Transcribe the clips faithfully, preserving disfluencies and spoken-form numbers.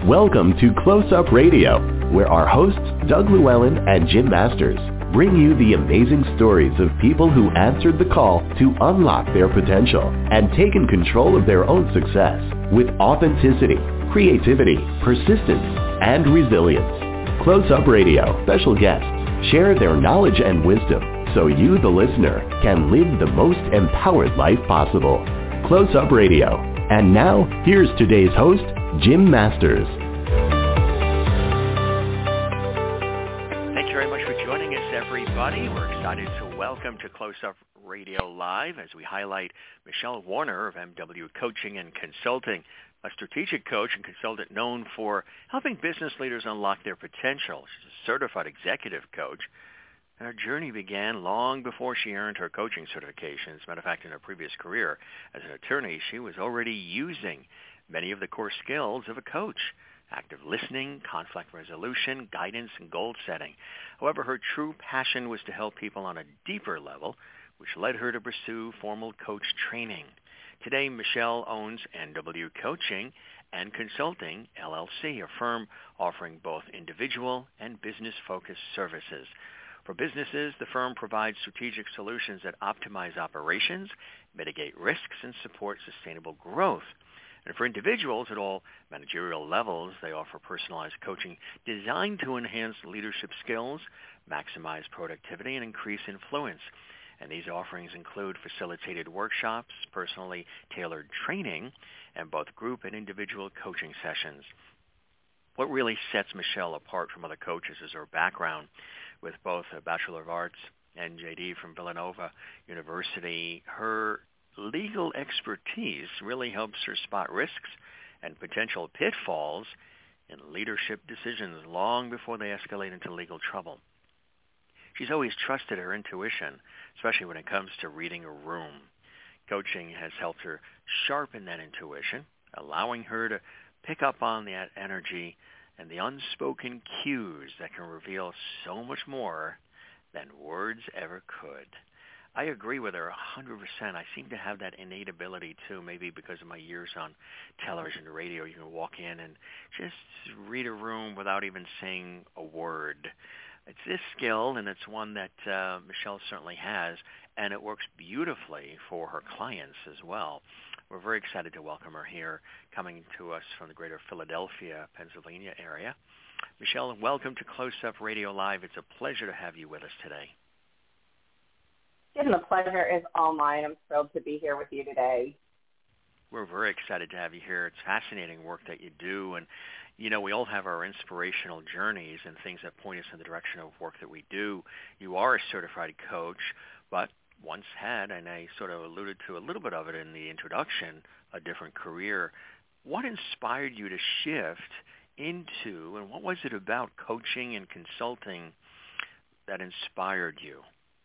Welcome to Close Up Radio, where our hosts, Doug Llewellyn and Jim Masters, bring you the amazing stories of people who answered the call to unlock their potential and taken control of their own success with authenticity, creativity, persistence, and resilience. Close Up Radio special guests share their knowledge and wisdom so you, the listener, can live the most empowered life possible. Close Up Radio. And now, here's today's host, Jim Masters. Thank you very much for joining us, everybody. We're excited to welcome to Close Up Radio Live as we highlight Michelle Warner of M W Coaching and Consulting, a strategic coach and consultant known for helping business leaders unlock their potential. She's a certified executive coach. And her journey began long before she earned her coaching certification. As a matter of fact, in her previous career as an attorney, she was already using many of the core skills of a coach: active listening, conflict resolution, guidance, and goal setting. However, her true passion was to help people on a deeper level, which led her to pursue formal coach training. Today, Michelle owns M W Coaching and Consulting, L L C, a firm offering both individual and business-focused services. For businesses, the firm provides strategic solutions that optimize operations, mitigate risks, and support sustainable growth. And for individuals at all managerial levels, they offer personalized coaching designed to enhance leadership skills, maximize productivity, and increase influence. And these offerings include facilitated workshops, personally tailored training, and both group and individual coaching sessions. What really sets Michelle apart from other coaches is her background. With both a Bachelor of Arts and J D from Villanova University, her legal expertise really helps her spot risks and potential pitfalls in leadership decisions long before they escalate into legal trouble. She's always trusted her intuition, especially when it comes to reading a room. Coaching has helped her sharpen that intuition, allowing her to pick up on that energy and the unspoken cues that can reveal so much more than words ever could. I agree with her one hundred percent. I seem to have that innate ability, too, maybe because of my years on television and radio. You can walk in and just read a room without even saying a word. It's this skill, and it's one that uh, Michelle certainly has, and it works beautifully for her clients as well. We're very excited to welcome her here, coming to us from the greater Philadelphia, Pennsylvania area. Michelle, welcome to Close Up Radio Live. It's a pleasure to have you with us today. Jim, the pleasure is all mine. I'm thrilled to be here with you today. We're very excited to have you here. It's fascinating work that you do. And, you know, we all have our inspirational journeys and things that point us in the direction of work that we do. You are a certified coach, but once had, and I sort of alluded to a little bit of it in the introduction, a different career. What inspired you to shift into, and what was it about coaching and consulting that inspired you?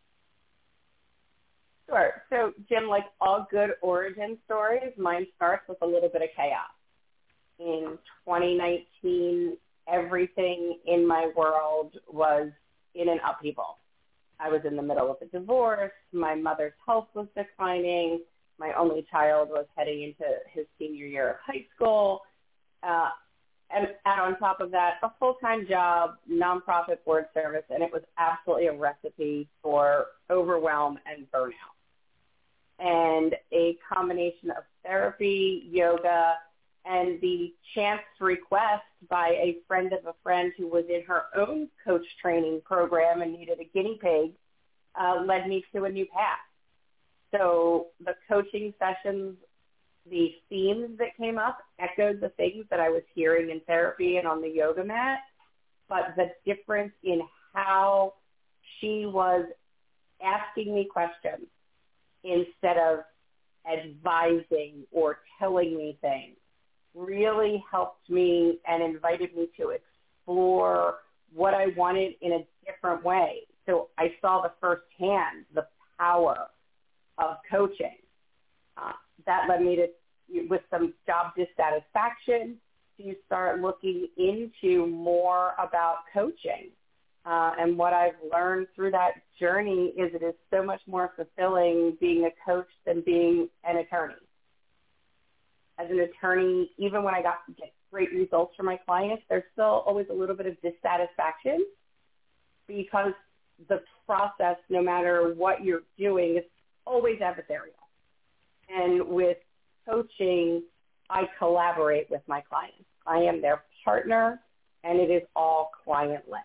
Sure. So, Jim, like all good origin stories, mine starts with a little bit of chaos. In twenty nineteen, everything in my world was in an upheaval. I was in the middle of a divorce. My mother's health was declining. My only child was heading into his senior year of high school. Uh, and add on top of that, a full-time job, nonprofit board service, and it was absolutely a recipe for overwhelm and burnout. And a combination of therapy, yoga, and the chance request by a friend of a friend who was in her own coach training program and needed a guinea pig uh, led me to a new path. So the coaching sessions, the themes that came up echoed the things that I was hearing in therapy and on the yoga mat, but the difference in how she was asking me questions instead of advising or telling me things really helped me and invited me to explore what I wanted in a different way. So I saw the firsthand the power of coaching. Uh, that led me to, with some job dissatisfaction, to start looking into more about coaching. Uh, and what I've learned through that journey is it is so much more fulfilling being a coach than being an attorney. as an attorney, even when I got get great results for my clients, there's still always a little bit of dissatisfaction because the process, no matter what you're doing, is always adversarial. And with coaching, I collaborate with my clients. I am their partner, and it is all client-led.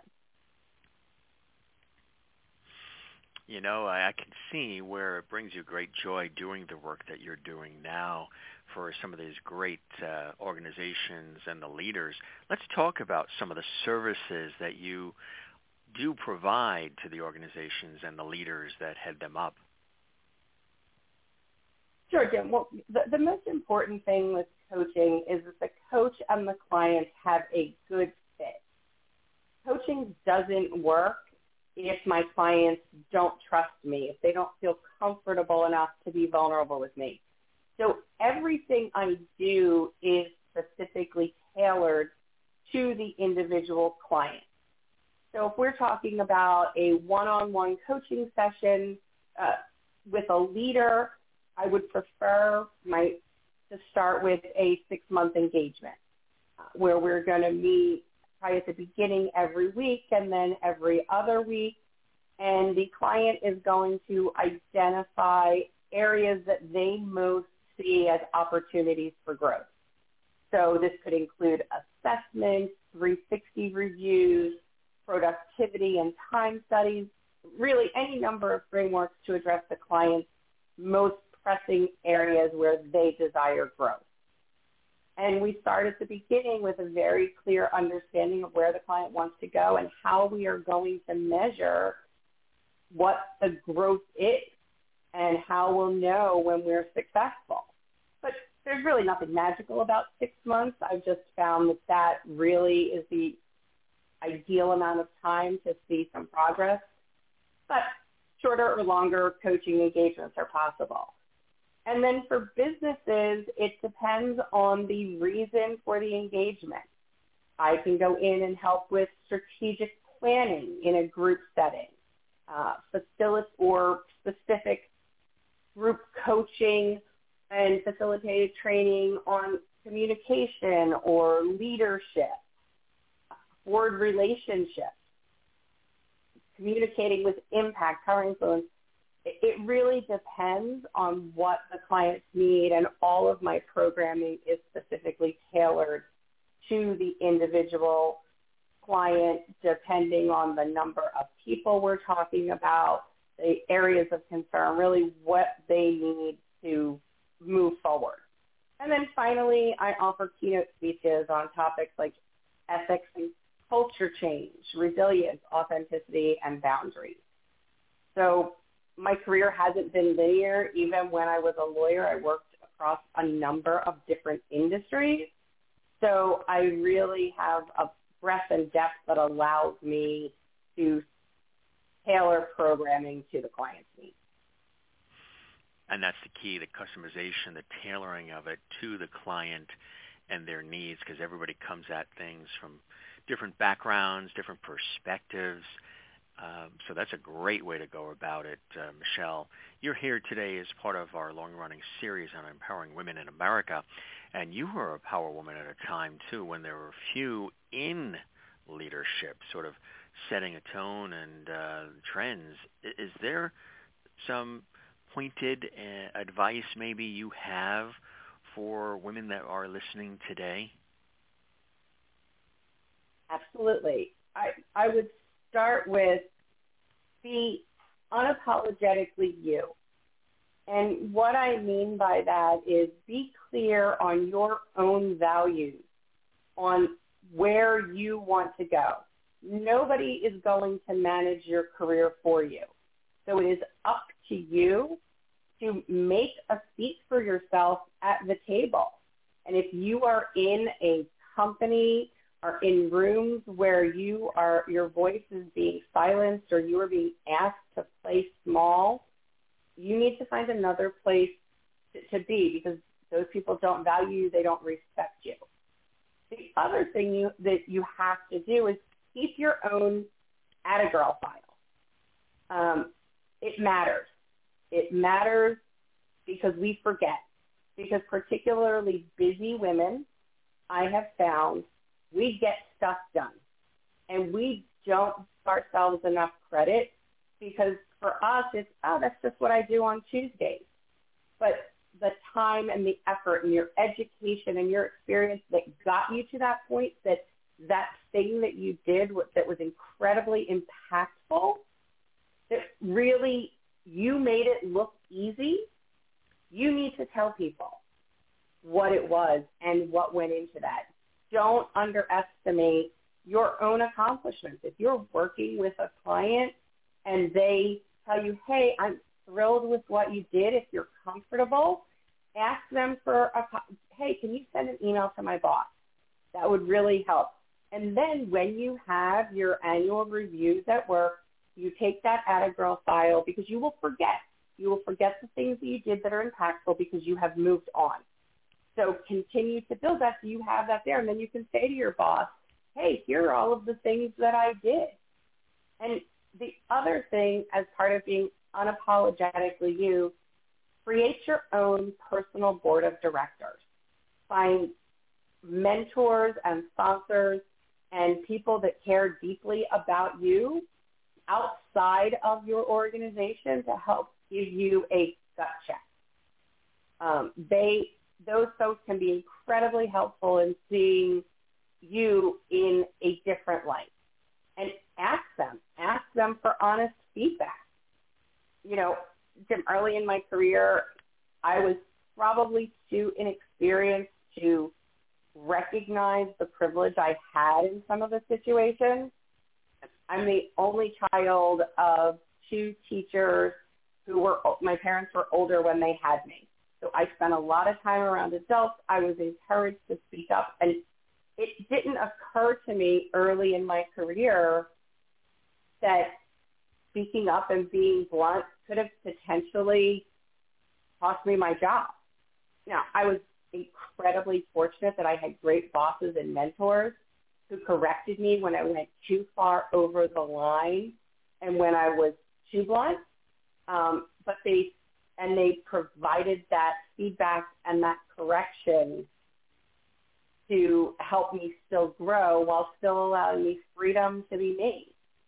You know, I, I can see where it brings you great joy doing the work that you're doing now for some of these great uh, organizations and the leaders. Let's talk about some of the services that you do provide to the organizations and the leaders that head them up. Sure, Jim. Well, the, the most important thing with coaching is that the coach and the client have a good fit. Coaching doesn't work if my clients don't trust me, if they don't feel comfortable enough to be vulnerable with me. So everything I do is specifically tailored to the individual client. So if we're talking about a one-on-one coaching session uh, with a leader, I would prefer my to start with a six-month engagement uh, where we're going to meet probably at the beginning every week and then every other week, and the client is going to identify areas that they most see as opportunities for growth. So this could include assessments, three sixty reviews, productivity and time studies, really any number of frameworks to address the client's most pressing areas where they desire growth. And we start at the beginning with a very clear understanding of where the client wants to go and how we are going to measure what the growth is and how we'll know when we're successful. But there's really nothing magical about six months. I've just found that that really is the ideal amount of time to see some progress. But shorter or longer coaching engagements are possible. And then for businesses, it depends on the reason for the engagement. I can go in and help with strategic planning in a group setting, uh, facilitate or specific group coaching and facilitated training on communication or leadership, board relationships, communicating with impact, power, influence. It really depends on what the clients need, and all of my programming is specifically tailored to the individual client depending on the number of people we're talking about, the areas of concern, really what they need to move forward. And then finally, I offer keynote speeches on topics like ethics and culture change, resilience, authenticity, and boundaries. So my career hasn't been linear. Even when I was a lawyer, I worked across a number of different industries. So I really have a breadth and depth that allows me to tailor programming to the client's needs. And that's the key, the customization, the tailoring of it to the client and their needs, because everybody comes at things from different backgrounds, different perspectives. Um, so that's a great way to go about it, uh, Michelle. You're here today as part of our long-running series on empowering women in America, and you were a power woman at a time, too, when there were few in leadership, sort of setting a tone and uh, trends. Is there some pointed uh, advice maybe you have for women that are listening today? Absolutely. I, I would start with be unapologetically you. And what I mean by that is be clear on your own values, on where you want to go. Nobody is going to manage your career for you. So it is up to you to make a seat for yourself at the table. And if you are in a company or in rooms where you are, your voice is being silenced or you are being asked to play small, you need to find another place to, to be, because those people don't value you, they don't respect you. The other thing you, that you have to do is keep your own Atta-Girl file. Um, it matters. It matters because we forget. because particularly busy women, I have found we get stuff done, and we don't give ourselves enough credit because for us, it's, oh, that's just what I do on Tuesdays. But the time and the effort and your education and your experience that got you to that point, that that thing that you did that was incredibly impactful, that really you made it look easy, you need to tell people what it was and what went into that. Don't underestimate your own accomplishments. If you're working with a client and they tell you, hey, I'm thrilled with what you did, if you're comfortable, ask them for a, hey, can you send an email to my boss? That would really help. And then when you have your annual reviews at work, you take that Attagirl file because you will forget. You will forget the things that you did that are impactful because you have moved on. So continue to build that so you have that there. And then you can say to your boss, hey, here are all of the things that I did. And the other thing, as part of being unapologetically you, create your own personal board of directors. Find mentors and sponsors and people that care deeply about you outside of your organization to help give you a gut check. Um, they, those folks can be incredibly helpful in seeing you in a different light. And ask them, ask them for honest feedback. You know, Jim, early in my career, I was probably too inexperienced to recognize the privilege I had in some of the situations. I'm the only child of two teachers who were, my parents were older when they had me. So I spent a lot of time around adults. I was encouraged to speak up. And it didn't occur to me early in my career that speaking up and being blunt could have potentially cost me my job. Now, I was incredibly fortunate that I had great bosses and mentors who corrected me when I went too far over the line and when I was too blunt. Um, but they and they provided that feedback and that correction to help me still grow while still allowing me freedom to be me.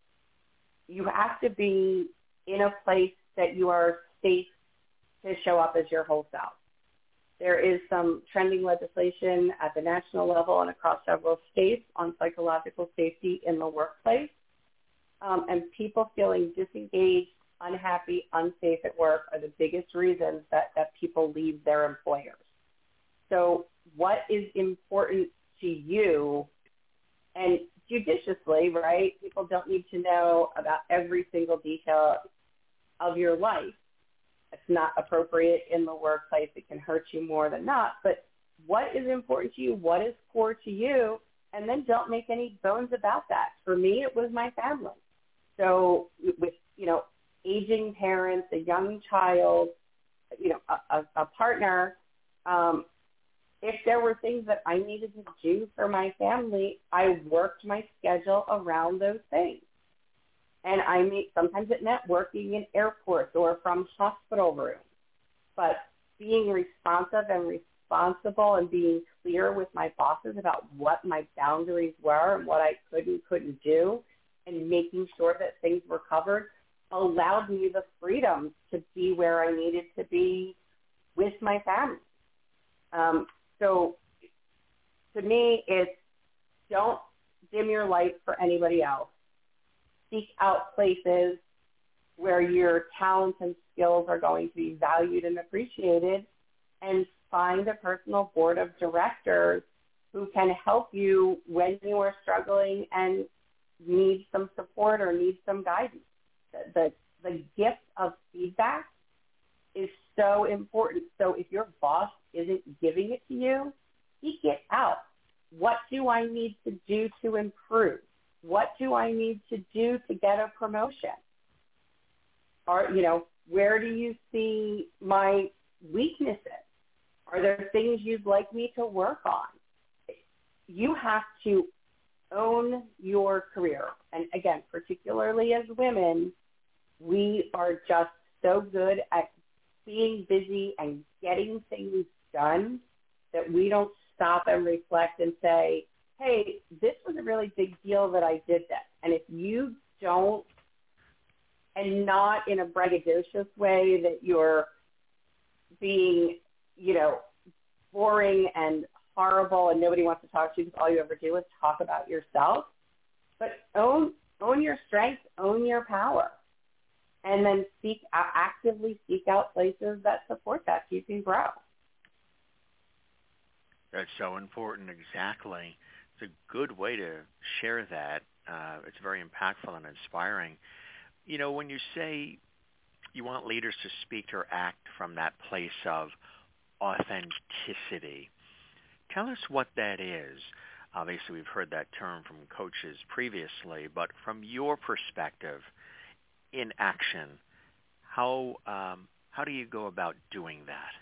You have to be in a place that you are safe to show up as your whole self. There is some trending legislation at the national level and across several states on psychological safety in the workplace. Um, and people feeling disengaged, unhappy, unsafe at work are the biggest reasons that, that people leave their employers. So what is important to you, and judiciously, right? People don't need to know about every single detail of your life. It's not appropriate in the workplace. It can hurt you more than not. But what is important to you? What is core to you? And then don't make any bones about that. For me, it was my family. So with, you know, aging parents, a young child, you know, a, a, a partner, um, if there were things that I needed to do for my family, I worked my schedule around those things. And I meet, sometimes it meant working in airports or from hospital rooms. But being responsive and responsible and being clear with my bosses about what my boundaries were and what I could and couldn't do and making sure that things were covered allowed me the freedom to be where I needed to be with my family. Um, so to me, it's don't dim your light for anybody else. Seek out places where your talents and skills are going to be valued and appreciated, and find a personal board of directors who can help you when you are struggling and need some support or need some guidance. The, the, the gift of feedback is so important. So if your boss isn't giving it to you, seek it out. What do I need to do to improve? What do I need to do to get a promotion? Or, you know, where do you see my weaknesses? Are there things you'd like me to work on? You have to own your career. And again, particularly as women, we are just so good at being busy and getting things done, that we don't stop and reflect and say, hey, this was a really big deal that I did this. And if you don't, and not in a braggadocious way that you're being, you know, boring and horrible and nobody wants to talk to you because all you ever do is talk about yourself, but own own your strengths, own your power, and then seek actively seek out places that support that so you can grow. That's so important, exactly. It's a good way to share that. Uh, it's very impactful and inspiring. You know, when you say you want leaders to speak or act from that place of authenticity, tell us what that is. Obviously, we've heard that term from coaches previously, but from your perspective, in action, how um, how do you go about doing that?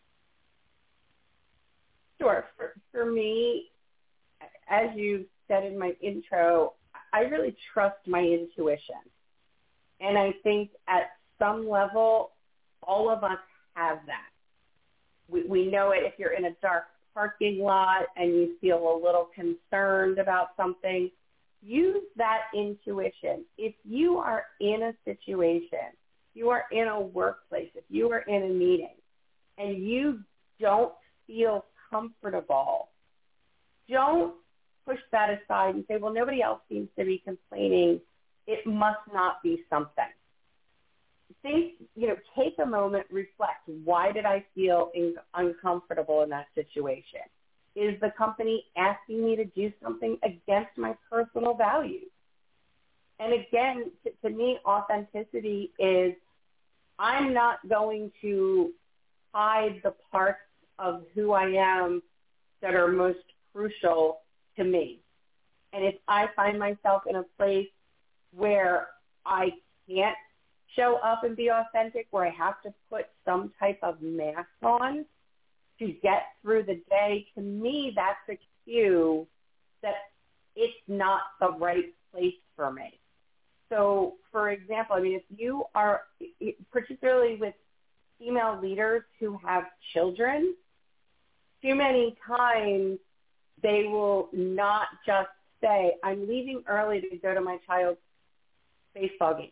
Sure. For, for me, as you said in my intro, I really trust my intuition. And I think at some level, all of us have that. We, we know it if you're in a dark parking lot and you feel a little concerned about something. Use that intuition. If you are in a situation, you are in a workplace, if you are in a meeting, and you don't feel comfortable, don't push that aside and say, well, nobody else seems to be complaining. It must not be something. Think, you know, take a moment, reflect. Why did I feel in, uncomfortable in that situation? Is the company asking me to do something against my personal values? And again, to, to me, authenticity is I'm not going to hide the parts of who I am that are most crucial to me. And if I find myself in a place where I can't show up and be authentic, where I have to put some type of mask on to get through the day, to me, that's a cue that it's not the right place for me. So, for example, I mean, if you are, particularly with female leaders who have children, too many times they will not just say, I'm leaving early to go to my child's baseball game,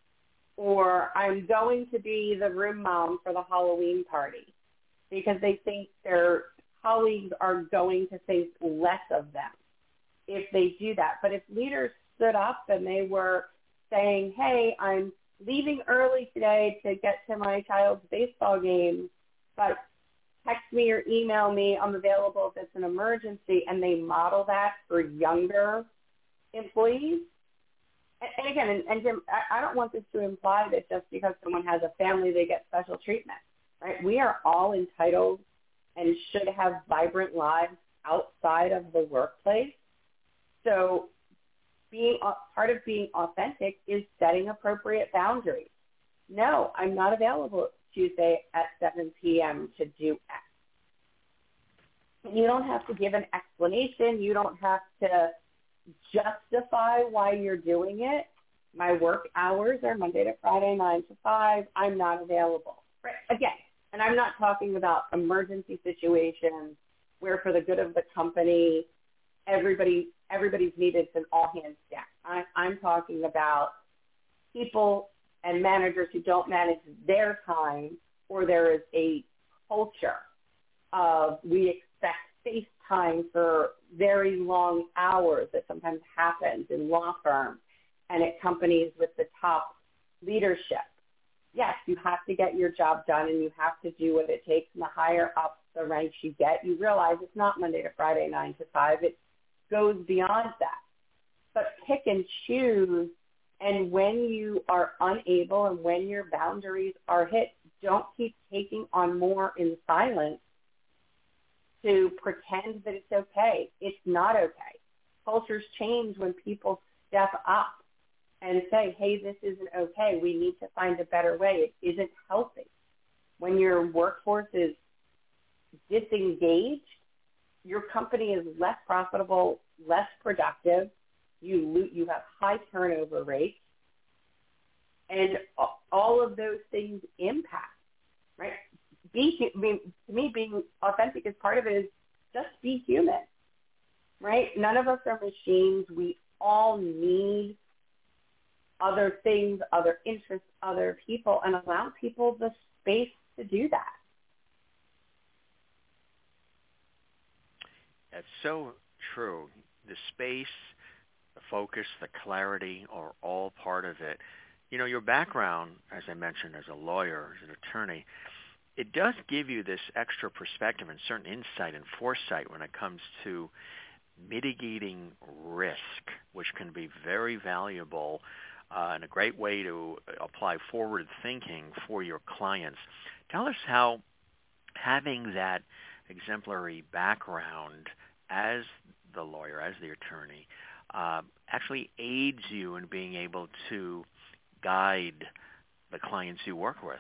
or I'm going to be the room mom for the Halloween party, because they think their colleagues are going to think less of them if they do that. But if leaders stood up and they were saying, hey, I'm leaving early today to get to my child's baseball game, but text me or email me, I'm available if it's an emergency, and they model that for younger employees. And, and again, and, and Jim, I, I don't want this to imply that just because someone has a family, they get special treatment, right? We are all entitled and should have vibrant lives outside of the workplace. So being part of being authentic is setting appropriate boundaries. No, I'm not available Tuesday at seven p.m. to do X. You don't have to give an explanation. You don't have to justify why you're doing it. My work hours are Monday to Friday, nine to five. I'm not available. Right? Again, and I'm not talking about emergency situations where for the good of the company, everybody everybody's needed. It's an all-hands deck. I, I'm talking about people and managers who don't manage their time, or there is a culture of we expect face time for very long hours that sometimes happens in law firms and at companies with the top leadership. Yes, you have to get your job done and you have to do what it takes. And the higher up the ranks you get, you realize it's not Monday to Friday, nine to five. It goes beyond that. But pick and choose. And when you are unable and when your boundaries are hit, don't keep taking on more in silence to pretend that it's okay. It's not okay. Cultures change when people step up and say, hey, this isn't okay. We need to find a better way. It isn't healthy. When your workforce is disengaged, your company is less profitable, less productive. You you have high turnover rates, and all of those things impact, right? be, I mean, to me, being authentic as part of it is just be human, right? None of us are machines. We all need other things, other interests, other people, and allow people the space to do that. That's so true. The space, the focus, the clarity are all part of it. You know, your background, as I mentioned, as a lawyer, as an attorney, it does give you this extra perspective and certain insight and foresight when it comes to mitigating risk, which can be very valuable uh, and a great way to apply forward thinking for your clients. Tell us how having that exemplary background as the lawyer, as the attorney, uh, actually aids you in being able to guide the clients you work with.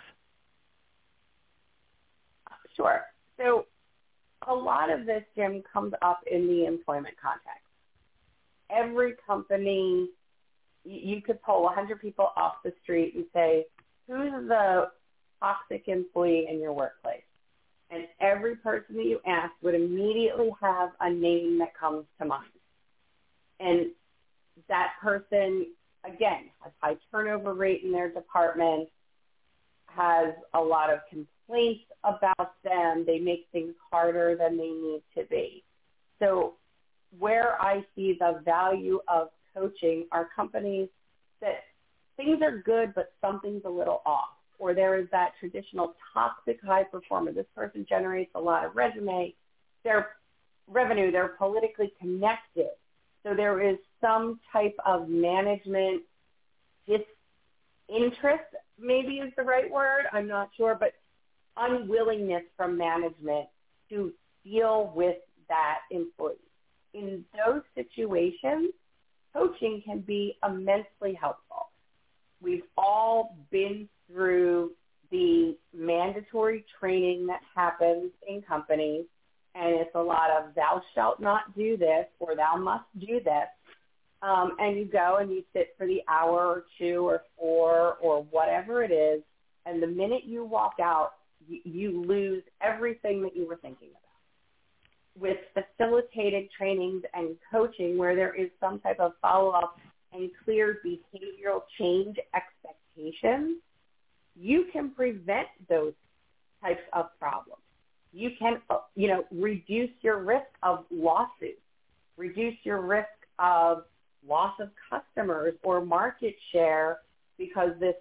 Sure. So a lot of this, Jim, comes up in the employment context. Every company, you could pull one hundred people off the street and say, who's the toxic employee in your workplace? And every person that you ask would immediately have a name that comes to mind. And that person, again, has high turnover rate in their department, has a lot of complaints about them. They make things harder than they need to be. So where I see the value of coaching are companies that things are good, but something's a little off. Or there is that traditional toxic high performer. This person generates a lot of resume, their revenue, they're politically connected. So there is some type of management disinterest, maybe is the right word, I'm not sure, but unwillingness from management to deal with that employee. In those situations, coaching can be immensely helpful. We've all been through the mandatory training that happens in companies, and it's a lot of thou shalt not do this or thou must do this. Um, and you go and you sit for the hour or two or four or whatever it is, and the minute you walk out, you, you lose everything that you were thinking about. With facilitated trainings and coaching where there is some type of follow-up and clear behavioral change expectations, you can prevent those types of problems. You can, you know, reduce your risk of lawsuits, reduce your risk of loss of customers or market share because this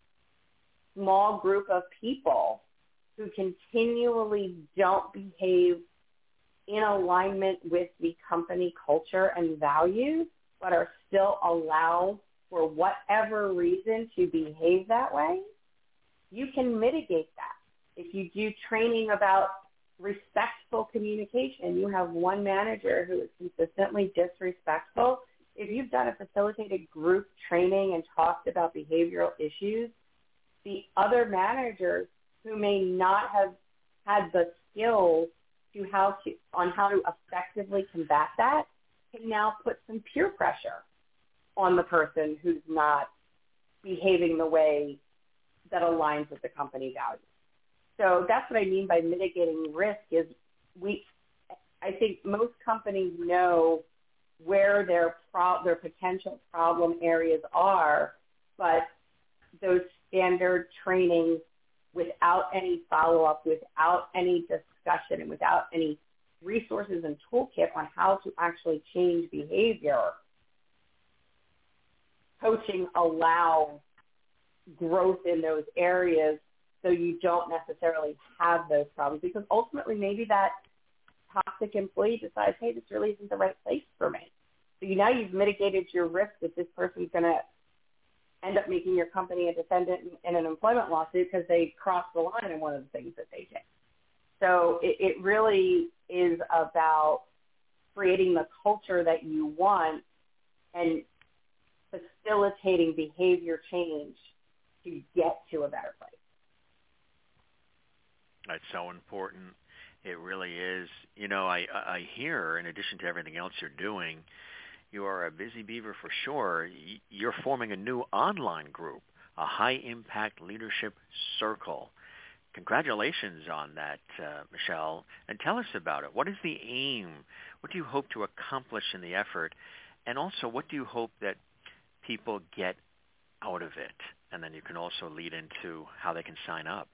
small group of people who continually don't behave in alignment with the company culture and values, but are still allowed for whatever reason to behave that way, you can mitigate that. If you do training about respectful communication, you have one manager who is consistently disrespectful. If you've done a facilitated group training and talked about behavioral issues, the other managers who may not have had the skills to how to on how to effectively combat that can now put some peer pressure on the person who's not behaving the way that aligns with the company values. So that's what I mean by mitigating risk is we, I think most companies know where their pro, their potential problem areas are, but those standard trainings without any follow-up, without any discussion, and without any resources and toolkit on how to actually change behavior, coaching allows growth in those areas so you don't necessarily have those problems. Because ultimately maybe that toxic employee decides, hey, this really isn't the right place for me. So you, now you've mitigated your risk that this person's going to end up making your company a defendant in, in an employment lawsuit because they crossed the line in one of the things that they did. So it, it really is about creating the culture that you want and facilitating behavior change to get to a better place. That's so important. It really is. You know, I, I hear, in addition to everything else you're doing, you are a busy beaver for sure. You're forming a new online group, a high-impact leadership circle. congratulations on that, uh, Michelle, and tell us about it. What is the aim? What do you hope to accomplish in the effort? And also, what do you hope that people get out of it? And then you can also lead into how they can sign up.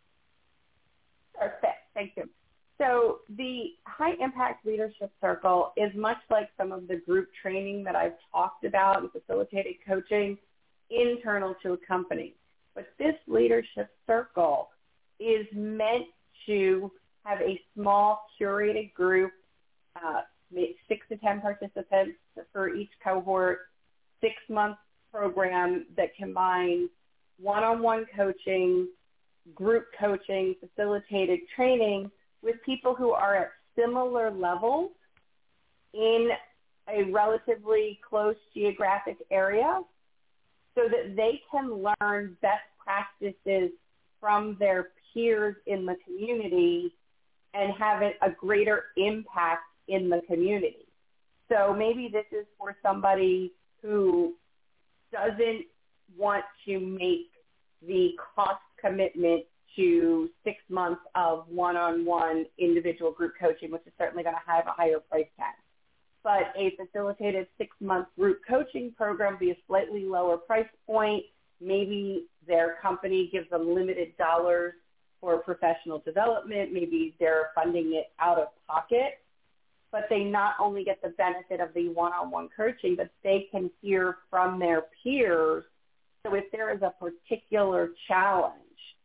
Perfect. Thank you. So the High Impact Leadership Circle is much like some of the group training that I've talked about and facilitated coaching internal to a company. But this leadership circle is meant to have a small curated group, uh, six to ten participants for each cohort, six-month program that combines one-on-one coaching, group coaching, facilitated training with people who are at similar levels in a relatively close geographic area so that they can learn best practices from their peers in the community and have it a greater impact in the community. So maybe this is for somebody who doesn't want to make the cost commitment to six months of one-on-one individual group coaching, which is certainly going to have a higher price tag. But a facilitated six-month group coaching program be a slightly lower price point. Maybe their company gives them limited dollars for professional development. Maybe they're funding it out of pocket. But they not only get the benefit of the one-on-one coaching, but they can hear from their peers. So if there is a particular challenge,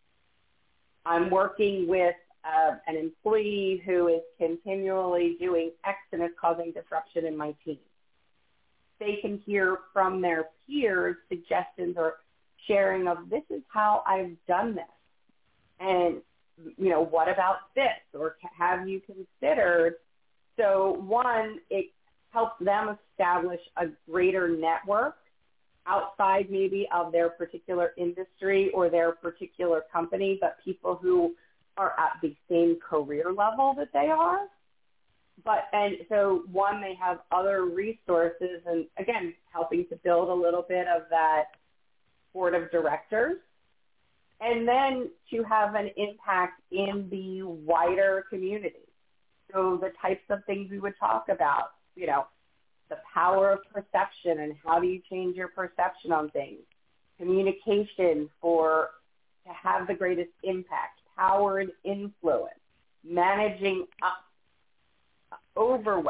I'm working with uh, an employee who is continually doing X and is causing disruption in my team. They can hear from their peers suggestions or sharing of, this is how I've done this. And, you know, what about this? Or have you considered? So one, it helps them establish a greater network outside maybe of their particular industry or their particular company, but people who are at the same career level that they are. But and so one, they have other resources, and again, helping to build a little bit of that board of directors, and then to have an impact in the wider community. So the types of things we would talk about, you know, the power of perception and how do you change your perception on things, communication for to have the greatest impact, power and influence, managing up, overwhelm.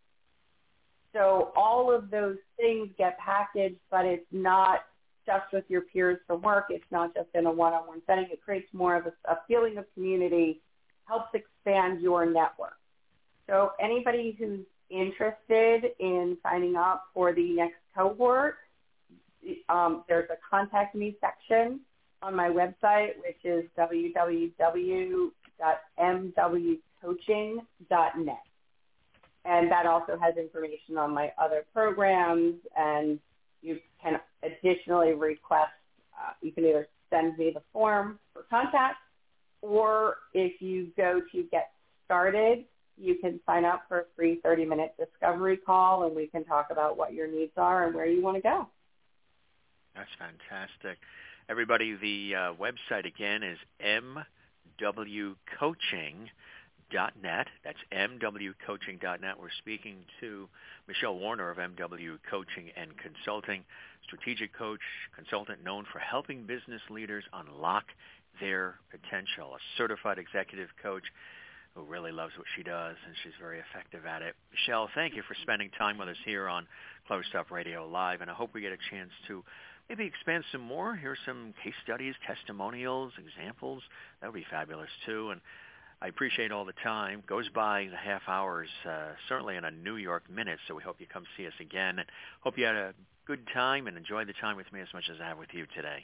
So all of those things get packaged, but it's not just with your peers from work. It's not just in a one-on-one setting. It creates more of a, a feeling of community, helps expand your network. So anybody who's interested in signing up for the next cohort, um, there's a contact me section on my website, which is w w w dot m w coaching dot net. And that also has information on my other programs, and you can additionally request, uh, you can either send me the form for contact, or if you go to Get Started, you can sign up for a free thirty-minute discovery call, and we can talk about what your needs are and where you want to go. That's fantastic. Everybody, the uh, website again is m w coaching dot net. That's m w coaching dot net. We're speaking to Michelle Warner of M W Coaching and Consulting, strategic coach, consultant known for helping business leaders unlock their potential, a certified executive coach who really loves what she does, and she's very effective at it. Michelle, thank you for spending time with us here on Close Up Radio Live, and I hope we get a chance to maybe expand some more, hear some case studies, testimonials, examples. That would be fabulous, too. And I appreciate all the time. Goes by the half hours, uh, certainly in a New York minute, so we hope you come see us again. And hope you had a good time and enjoyed the time with me as much as I have with you today.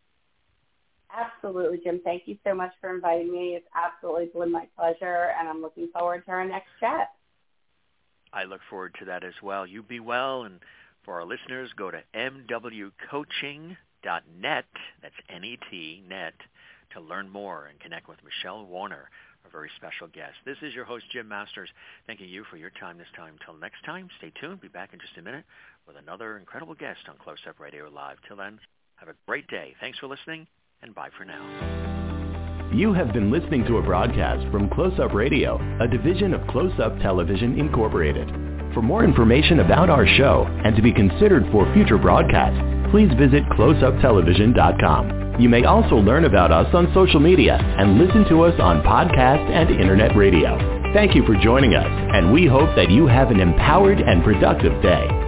Absolutely, Jim. Thank you so much for inviting me. It's absolutely been my pleasure, and I'm looking forward to our next chat. I look forward to that as well. You be well, and for our listeners, go to m w coaching dot net, that's N E T, net, to learn more and connect with Michelle Warner, a very special guest. This is your host, Jim Masters, thanking you for your time this time. Until next time, stay tuned. Be back in just a minute with another incredible guest on Close Up Radio Live. Till then, have a great day. Thanks for listening, and bye for now. You have been listening to a broadcast from Close-Up Radio, a division of Close-Up Television Incorporated. For more information about our show and to be considered for future broadcasts, please visit close up television dot com. You may also learn about us on social media and listen to us on podcast and internet radio. Thank you for joining us, and we hope that you have an empowered and productive day.